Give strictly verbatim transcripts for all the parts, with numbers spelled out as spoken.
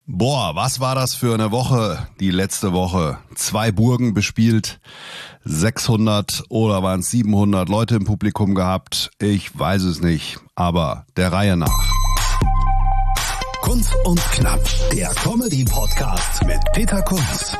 Boah, was war das für eine Woche, die letzte Woche? Zwei Burgen bespielt, sechshundert oder waren es siebenhundert Leute im Publikum gehabt? Ich weiß es nicht, aber der Reihe nach. Kunz und Knapp, der Comedy-Podcast mit Peter Kunz.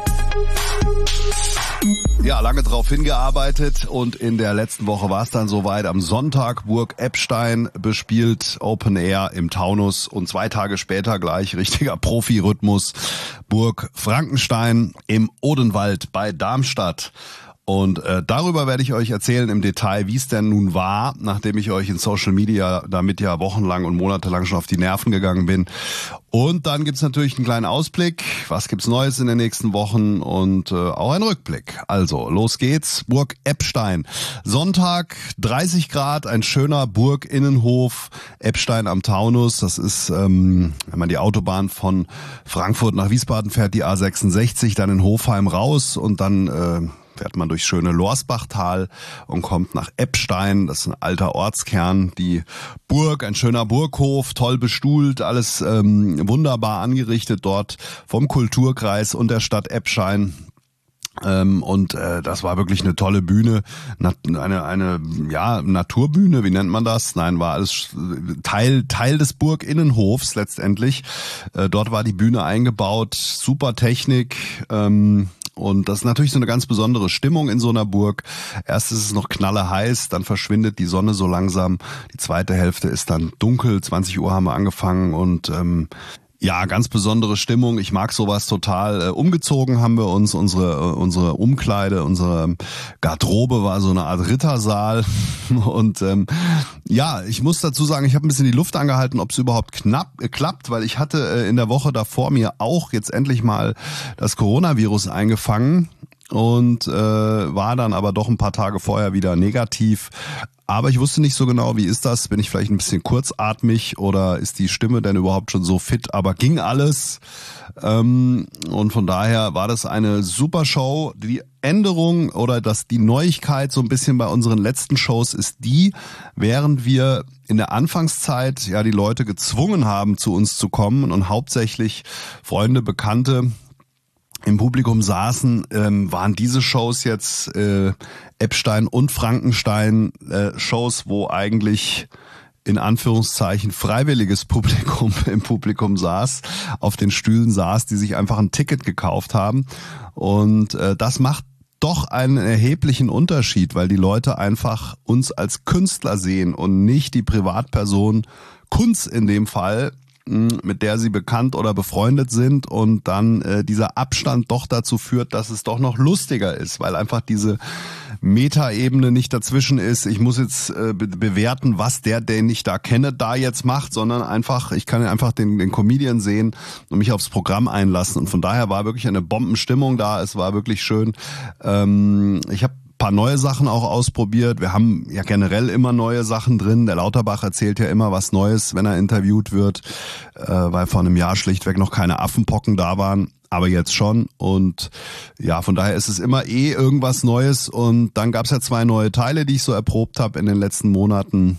Ja, lange drauf hingearbeitet und in der letzten Woche war es dann soweit. Am Sonntag Burg Eppstein bespielt, Open Air im Taunus, und zwei Tage später gleich richtiger Profi-Rhythmus, Burg Frankenstein im Odenwald bei Darmstadt. Und äh, darüber werde ich euch erzählen im Detail, wie es denn nun war, nachdem ich euch in Social Media damit ja wochenlang und monatelang schon auf die Nerven gegangen bin. Und dann gibt's natürlich einen kleinen Ausblick, was gibt's Neues in den nächsten Wochen und äh, auch einen Rückblick. Also, los geht's, Burg Eppstein. Sonntag, dreißig Grad, ein schöner Burginnenhof, Eppstein am Taunus. Das ist, ähm, wenn man die Autobahn von Frankfurt nach Wiesbaden fährt, die A sechsundsechzig, dann in Hofheim raus und dann äh, fährt man durch schöne Lorsbachtal und kommt nach Eppstein. Das ist ein alter Ortskern. Die Burg, ein schöner Burghof, toll bestuhlt, alles ähm, wunderbar angerichtet dort vom Kulturkreis und der Stadt Eppstein. Ähm, und äh, das war wirklich eine tolle Bühne, Na, eine eine ja Naturbühne, wie nennt man das? Nein, war alles Teil Teil des Burginnenhofs letztendlich. Äh, dort war die Bühne eingebaut, super Technik. Ähm, Und das ist natürlich so eine ganz besondere Stimmung in so einer Burg. Erst ist es noch knalleheiß, dann verschwindet die Sonne so langsam. Die zweite Hälfte ist dann dunkel, zwanzig Uhr haben wir angefangen und ähm, ja, ganz besondere Stimmung. Ich mag sowas total. Äh, umgezogen haben wir uns, unsere äh, unsere Umkleide, unsere Garderobe war so eine Art Rittersaal. Und ähm, ja, ich muss dazu sagen, ich habe ein bisschen die Luft angehalten, ob es überhaupt knapp äh, klappt, weil ich hatte äh, in der Woche davor mir auch jetzt endlich mal das Coronavirus eingefangen und äh, war dann aber doch ein paar Tage vorher wieder negativ. Aber ich wusste nicht so genau, wie ist das? Bin ich vielleicht ein bisschen kurzatmig oder ist die Stimme denn überhaupt schon so fit? Aber ging alles. Ähm, und von daher war das eine super Show. Die Änderung oder das, die Neuigkeit so ein bisschen bei unseren letzten Shows ist die, während wir in der Anfangszeit ja die Leute gezwungen haben, zu uns zu kommen und hauptsächlich Freunde, Bekannte im Publikum saßen, ähm, waren diese Shows jetzt äh, Eppstein und Frankenstein äh, Shows, wo eigentlich in Anführungszeichen freiwilliges Publikum im Publikum saß, auf den Stühlen saß, die sich einfach ein Ticket gekauft haben. Und äh, das macht doch einen erheblichen Unterschied, weil die Leute einfach uns als Künstler sehen und nicht die Privatperson Kunz in dem Fall, mit der sie bekannt oder befreundet sind, und dann äh, dieser Abstand doch dazu führt, dass es doch noch lustiger ist, weil einfach diese Metaebene nicht dazwischen ist. Ich muss jetzt äh, be- bewerten, was der, den ich da kenne, da jetzt macht, sondern einfach, ich kann einfach den, den Comedian sehen und mich aufs Programm einlassen. Und von daher war wirklich eine Bombenstimmung da. Es war wirklich schön. Ähm, ich habe paar neue Sachen auch ausprobiert. Wir haben ja generell immer neue Sachen drin. Der Lauterbach erzählt ja immer was Neues, wenn er interviewt wird, äh, weil vor einem Jahr schlichtweg noch keine Affenpocken da waren, aber jetzt schon. Und ja, von daher ist es immer eh irgendwas Neues. Und dann gab's ja zwei neue Teile, die ich so erprobt habe in den letzten Monaten.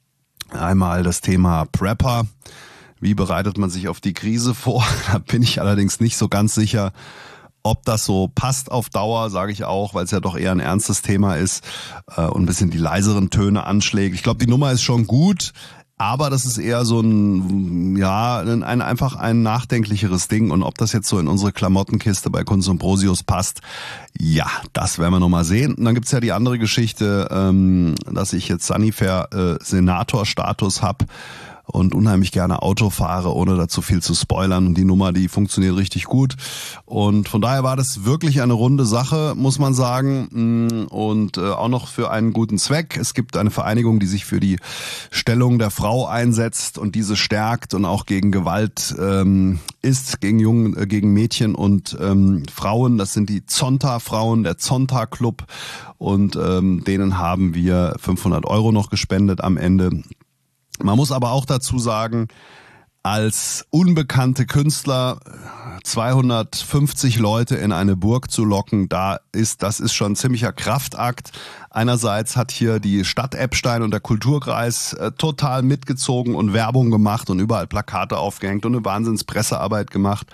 Einmal das Thema Prepper. Wie bereitet man sich auf die Krise vor? Da bin ich allerdings nicht so ganz sicher, ob das so passt auf Dauer, sage ich auch, weil es ja doch eher ein ernstes Thema ist äh, und ein bisschen die leiseren Töne anschlägt. Ich glaube, die Nummer ist schon gut, aber das ist eher so ein, ja, ein, ein einfach ein nachdenklicheres Ding. Und ob das jetzt so in unsere Klamottenkiste bei Kunz und Prosius passt, ja, das werden wir noch mal sehen. Und dann gibt's ja die andere Geschichte, ähm, dass ich jetzt Sunnyfair äh, Senator-Status habe und unheimlich gerne Auto fahre, ohne dazu viel zu spoilern. Und die Nummer, die funktioniert richtig gut. Und von daher war das wirklich eine runde Sache, muss man sagen. Und äh, auch noch für einen guten Zweck. Es gibt eine Vereinigung, die sich für die Stellung der Frau einsetzt und diese stärkt und auch gegen Gewalt ähm, ist, gegen Jungen, äh, gegen Mädchen und ähm, Frauen. Das sind die Zonta-Frauen, der Zonta-Club. Und ähm, denen haben wir fünfhundert Euro noch gespendet am Ende. Man muss aber auch dazu sagen, als unbekannte Künstler zweihundertfünfzig Leute in eine Burg zu locken, da ist, das ist schon ein ziemlicher Kraftakt. Einerseits hat hier die Stadt Eppstein und der Kulturkreis äh, total mitgezogen und Werbung gemacht und überall Plakate aufgehängt und eine Wahnsinnspressearbeit gemacht.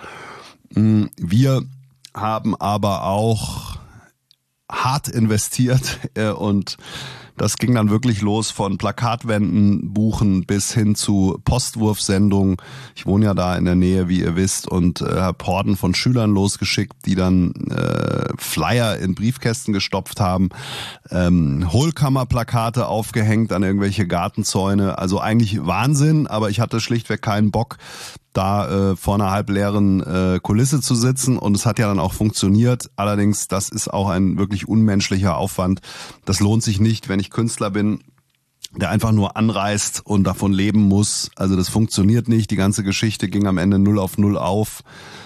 Wir haben aber auch hart investiert äh, und das ging dann wirklich los von Plakatwänden buchen bis hin zu Postwurfsendungen. Ich wohne ja da in der Nähe, wie ihr wisst, und äh, habe Horden von Schülern losgeschickt, die dann äh, Flyer in Briefkästen gestopft haben, ähm, Hohlkammerplakate aufgehängt an irgendwelche Gartenzäune. Also eigentlich Wahnsinn, aber ich hatte schlichtweg keinen Bock, da äh, vor einer halbleeren äh, Kulisse zu sitzen, und es hat ja dann auch funktioniert. Allerdings, das ist auch ein wirklich unmenschlicher Aufwand. Das lohnt sich nicht, wenn ich Künstler bin, der einfach nur anreist und davon leben muss. Also das funktioniert nicht. Die ganze Geschichte ging am Ende null auf null auf.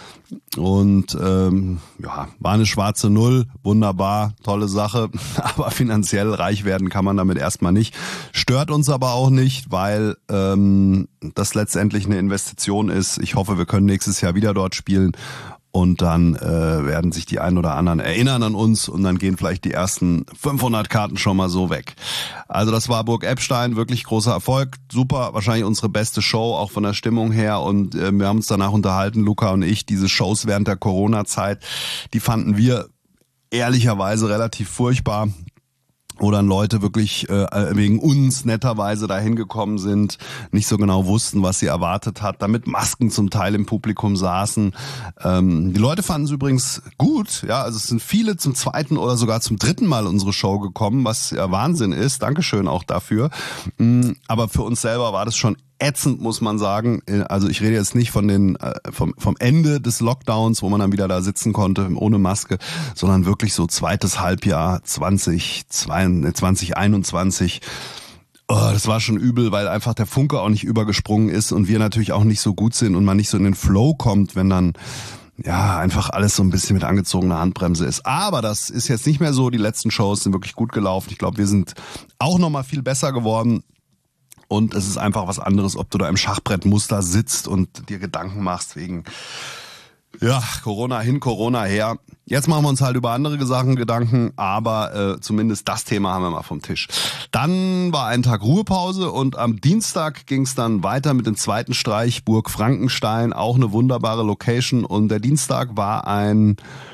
Und ähm, ja, war eine schwarze Null, wunderbar, tolle Sache, aber finanziell reich werden kann man damit erstmal nicht. Stört uns aber auch nicht, weil ähm, das letztendlich eine Investition ist. Ich hoffe, wir können nächstes Jahr wieder dort spielen. Und dann äh, werden sich die einen oder anderen erinnern an uns und dann gehen vielleicht die ersten fünfhundert Karten schon mal so weg. Also das war Burg Eppstein, wirklich großer Erfolg, super, wahrscheinlich unsere beste Show, auch von der Stimmung her. Und äh, wir haben uns danach unterhalten, Luca und ich, diese Shows während der Corona-Zeit, die fanden wir ehrlicherweise relativ furchtbar. Wo dann Leute wirklich äh, wegen uns netterweise dahin gekommen sind, nicht so genau wussten, was sie erwartet hat, damit Masken zum Teil im Publikum saßen. Ähm, die Leute fanden es übrigens gut, ja, also es sind viele zum zweiten oder sogar zum dritten Mal unsere Show gekommen, was ja Wahnsinn ist. Dankeschön auch dafür. Aber für uns selber war das schon ätzend, muss man sagen. Also ich rede jetzt nicht von den vom, vom Ende des Lockdowns, wo man dann wieder da sitzen konnte ohne Maske, sondern wirklich so zweites Halbjahr zwanzig einundzwanzig. Oh, das war schon übel, weil einfach der Funke auch nicht übergesprungen ist und wir natürlich auch nicht so gut sind und man nicht so in den Flow kommt, wenn dann ja einfach alles so ein bisschen mit angezogener Handbremse ist. Aber das ist jetzt nicht mehr so. Die letzten Shows sind wirklich gut gelaufen. Ich glaube, wir sind auch nochmal viel besser geworden. Und es ist einfach was anderes, ob du da im Schachbrettmuster sitzt und dir Gedanken machst wegen, ja, Corona hin, Corona her. Jetzt machen wir uns halt über andere Sachen Gedanken, aber äh, zumindest das Thema haben wir mal vom Tisch. Dann war ein Tag Ruhepause und am Dienstag ging es dann weiter mit dem zweiten Streich, Burg Frankenstein, auch eine wunderbare Location. Und der Dienstag war ein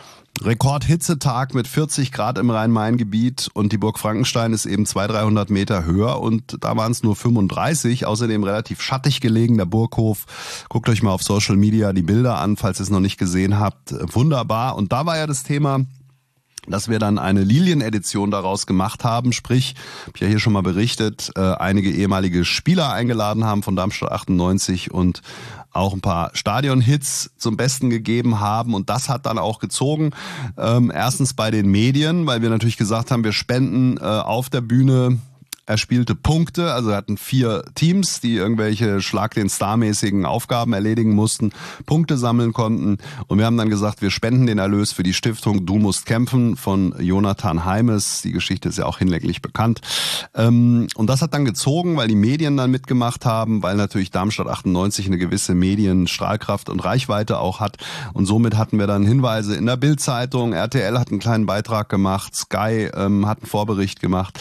Rekordhitzetag mit vierzig Grad im Rhein-Main-Gebiet und die Burg Frankenstein ist eben zweihundert, dreihundert Meter höher und da waren es nur fünfunddreißig, außerdem relativ schattig gelegen, der Burghof. Guckt euch mal auf Social Media die Bilder an, falls ihr es noch nicht gesehen habt. Wunderbar. Und da war ja das Thema, dass wir dann eine Lilien-Edition daraus gemacht haben, sprich, habe ich ja hier schon mal berichtet, äh, einige ehemalige Spieler eingeladen haben von Darmstadt achtundneunzig und auch ein paar Stadion-Hits zum Besten gegeben haben und das hat dann auch gezogen. Ähm, erstens bei den Medien, weil wir natürlich gesagt haben, wir spenden äh, auf der Bühne erspielte Punkte, also wir hatten vier Teams, die irgendwelche Schlag den Star-mäßigen Aufgaben erledigen mussten, Punkte sammeln konnten und wir haben dann gesagt, wir spenden den Erlös für die Stiftung Du musst kämpfen von Jonathan Heimes, die Geschichte ist ja auch hinlänglich bekannt und das hat dann gezogen, weil die Medien dann mitgemacht haben, weil natürlich Darmstadt achtundneunzig eine gewisse Medienstrahlkraft und Reichweite auch hat und somit hatten wir dann Hinweise in der Bild-Zeitung, R T L hat einen kleinen Beitrag gemacht, Sky ähm, hat einen Vorbericht gemacht.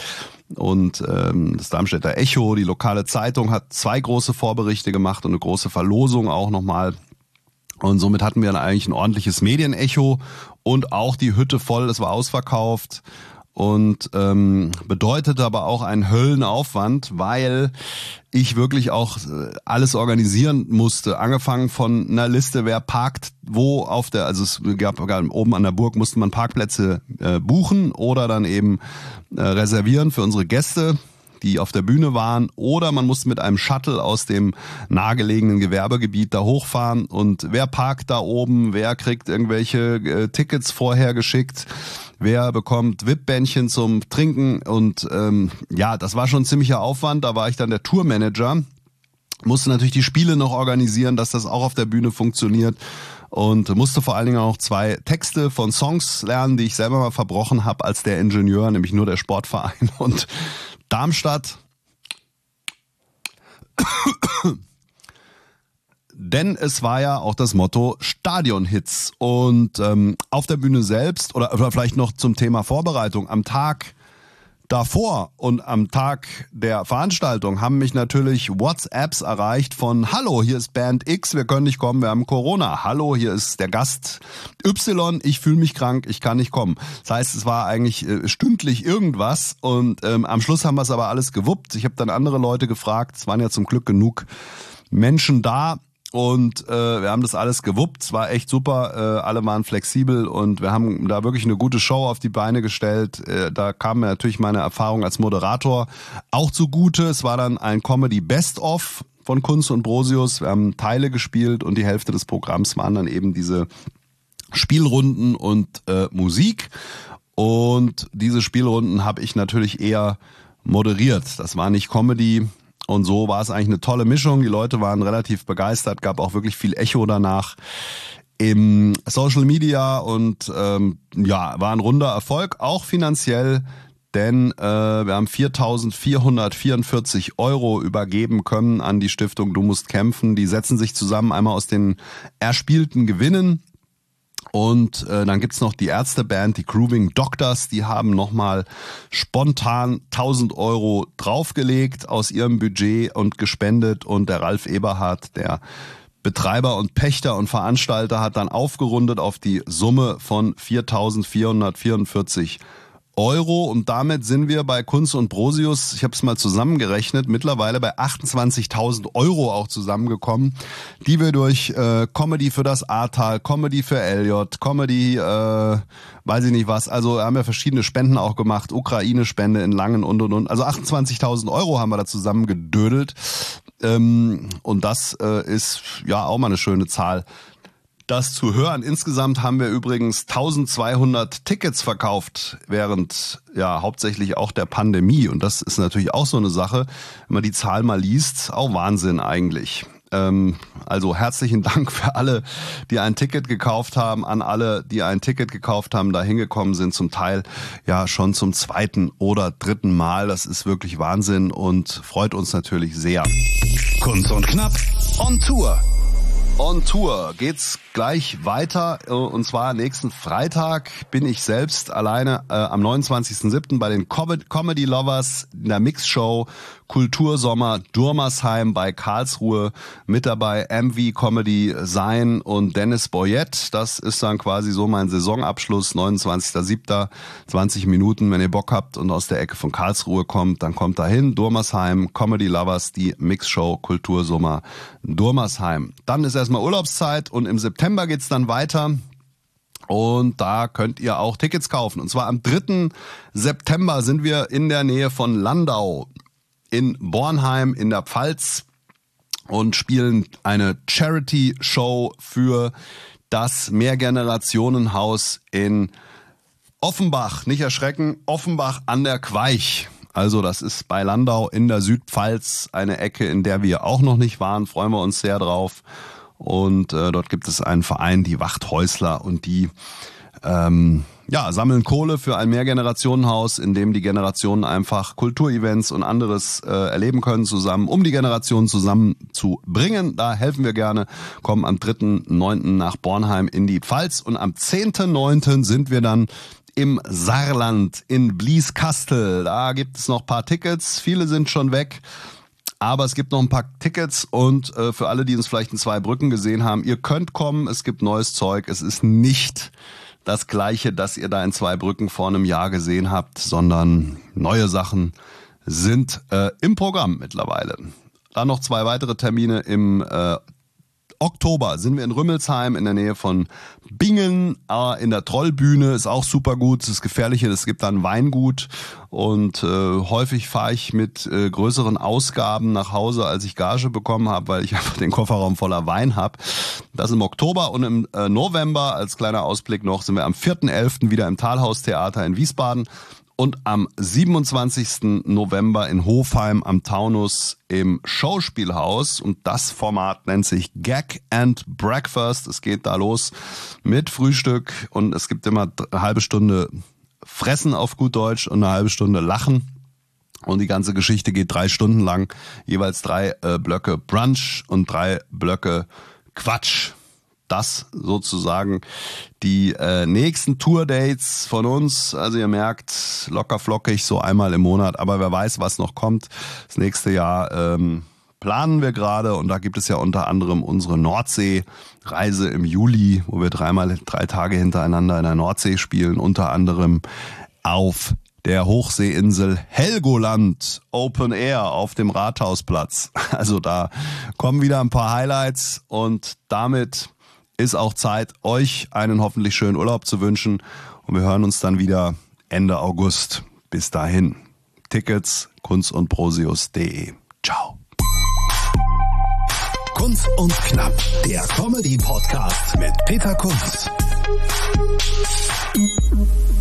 Und ähm, das Darmstädter Echo, die lokale Zeitung, hat zwei große Vorberichte gemacht und eine große Verlosung auch nochmal. Und somit hatten wir dann eigentlich ein ordentliches Medienecho und auch die Hütte voll, es war ausverkauft. Und ähm, bedeutete aber auch einen Höllenaufwand, weil ich wirklich auch alles organisieren musste. Angefangen von einer Liste, wer parkt wo auf der, also es gab oben an der Burg musste man Parkplätze äh, buchen oder dann eben äh, reservieren für unsere Gäste, die auf der Bühne waren, oder man musste mit einem Shuttle aus dem nahegelegenen Gewerbegebiet da hochfahren und wer parkt da oben, wer kriegt irgendwelche äh, Tickets vorher geschickt, wer bekommt V I P-Bändchen zum Trinken und ähm, ja, das war schon ein ziemlicher Aufwand, da war ich dann der Tourmanager, musste natürlich die Spiele noch organisieren, dass das auch auf der Bühne funktioniert und musste vor allen Dingen auch zwei Texte von Songs lernen, die ich selber mal verbrochen habe als der Ingenieur, nämlich nur der Sportverein und Darmstadt denn es war ja auch das Motto Stadionhits. Und ähm, auf der Bühne selbst oder, oder vielleicht noch zum Thema Vorbereitung am Tag davor und am Tag der Veranstaltung haben mich natürlich WhatsApps erreicht von Hallo, hier ist Band X, wir können nicht kommen, wir haben Corona. Hallo, hier ist der Gast Y, ich fühle mich krank, ich kann nicht kommen. Das heißt, es war eigentlich äh, stündlich irgendwas und ähm, am Schluss haben wir es aber alles gewuppt. Ich habe dann andere Leute gefragt, es waren ja zum Glück genug Menschen da. Und äh, wir haben das alles gewuppt, es war echt super, äh, alle waren flexibel und wir haben da wirklich eine gute Show auf die Beine gestellt. Äh, da kam mir natürlich meine Erfahrung als Moderator auch zugute. Es war dann ein Comedy Best-of von Kunz und Brosius. Wir haben Teile gespielt und die Hälfte des Programms waren dann eben diese Spielrunden und äh, Musik. Und diese Spielrunden habe ich natürlich eher moderiert. Das war nicht Comedy. Und so war es eigentlich eine tolle Mischung. Die Leute waren relativ begeistert, gab auch wirklich viel Echo danach im Social Media und ähm, ja, war ein runder Erfolg, auch finanziell, denn äh, wir haben viertausendvierhundertvierundvierzig Euro übergeben können an die Stiftung Du musst kämpfen. Die setzen sich zusammen einmal aus den erspielten Gewinnen. Und äh, dann gibt's noch die Ärzteband, die Grooving Doctors, die haben nochmal spontan tausend Euro draufgelegt aus ihrem Budget und gespendet. Und der Ralf Eberhardt, der Betreiber und Pächter und Veranstalter, hat dann aufgerundet auf die Summe von viertausendvierhundertvierundvierzig Euro. Und damit sind wir bei Kunz und Brosius, ich habe es mal zusammengerechnet, mittlerweile bei achtundzwanzigtausend Euro auch zusammengekommen, die wir durch äh, Comedy für das Ahrtal, Comedy für L J, Comedy, äh, weiß ich nicht was, also haben wir verschiedene Spenden auch gemacht, Ukraine-Spende in Langen und und und, also achtundzwanzigtausend Euro haben wir da zusammengedödelt ähm, und das äh, ist ja auch mal eine schöne Zahl. Das zu hören. Insgesamt haben wir übrigens eintausendzweihundert Tickets verkauft während ja hauptsächlich auch der Pandemie. Und das ist natürlich auch so eine Sache, wenn man die Zahl mal liest, auch Wahnsinn eigentlich. Ähm, also herzlichen Dank für alle, die ein Ticket gekauft haben, an alle, die ein Ticket gekauft haben, da hingekommen sind, zum Teil ja schon zum zweiten oder dritten Mal. Das ist wirklich Wahnsinn und freut uns natürlich sehr. Kunz und Knapp on Tour. On Tour geht's gleich weiter und zwar nächsten Freitag bin ich selbst alleine äh, am neunundzwanzigsten siebten bei den Comedy Lovers in der Mixshow Kultursommer Durmersheim bei Karlsruhe mit dabei. M V Comedy Sein und Dennis Boyett. Das ist dann quasi so mein Saisonabschluss, neunundzwanzigsten siebten zwanzig Minuten. Wenn ihr Bock habt und aus der Ecke von Karlsruhe kommt, dann kommt dahin. Durmersheim, Comedy Lovers, die Mixshow Kultursommer Durmersheim. Dann ist erstmal Urlaubszeit und im September geht's dann weiter. Und da könnt ihr auch Tickets kaufen. Und zwar am dritten September sind wir in der Nähe von Landau in Bornheim in der Pfalz und spielen eine Charity-Show für das Mehrgenerationenhaus in Offenbach. Nicht erschrecken, Offenbach an der Queich. Also das ist bei Landau in der Südpfalz, eine Ecke, in der wir auch noch nicht waren. Freuen wir uns sehr drauf. Und äh, dort gibt es einen Verein, die Wachthäusler, und die ähm, ja, sammeln Kohle für ein Mehrgenerationenhaus, in dem die Generationen einfach Kulturevents und anderes äh, erleben können zusammen, um die Generationen zusammenzubringen. Da helfen wir gerne, kommen am dritten neunten nach Bornheim in die Pfalz und am zehnten neunten sind wir dann im Saarland in Blieskastel. Da gibt es noch ein paar Tickets, viele sind schon weg. Aber es gibt noch ein paar Tickets und äh, für alle, die uns vielleicht in Zweibrücken gesehen haben, ihr könnt kommen, es gibt neues Zeug. Es ist nicht das Gleiche, das ihr da in Zweibrücken vor einem Jahr gesehen habt, sondern neue Sachen sind äh, im Programm mittlerweile. Dann noch zwei weitere Termine im äh, Oktober sind wir in Rümmelsheim in der Nähe von Bingen, äh, in der Trollbühne, ist auch super gut, es ist gefährlich, es gibt da ein Weingut und äh, häufig fahre ich mit äh, größeren Ausgaben nach Hause, als ich Gage bekommen habe, weil ich einfach den Kofferraum voller Wein habe. Das im Oktober und im äh, November, als kleiner Ausblick noch, sind wir am vierten elften wieder im Talhaustheater in Wiesbaden. Und am siebenundzwanzigsten November in Hofheim am Taunus im Schauspielhaus. Und das Format nennt sich Gag and Breakfast. Es geht da los mit Frühstück und es gibt immer eine halbe Stunde Fressen auf gut Deutsch und eine halbe Stunde Lachen. Und die ganze Geschichte geht drei Stunden lang, jeweils drei äh, Blöcke Brunch und drei Blöcke Quatsch. Das sozusagen die äh, nächsten Tour-Dates von uns. Also ihr merkt, locker flockig, so einmal im Monat. Aber wer weiß, was noch kommt. Das nächste Jahr ähm, planen wir gerade. Und da gibt es ja unter anderem unsere Nordsee-Reise im Juli, wo wir dreimal drei Tage hintereinander in der Nordsee spielen. Unter anderem auf der Hochseeinsel Helgoland Open Air auf dem Rathausplatz. Also da kommen wieder ein paar Highlights und damit ist auch Zeit, euch einen hoffentlich schönen Urlaub zu wünschen. Und wir hören uns dann wieder Ende August. Bis dahin. Tickets kunz und prosius punkt de. Ciao. Kunz und Knapp, der Comedy-Podcast mit Peter Kunz.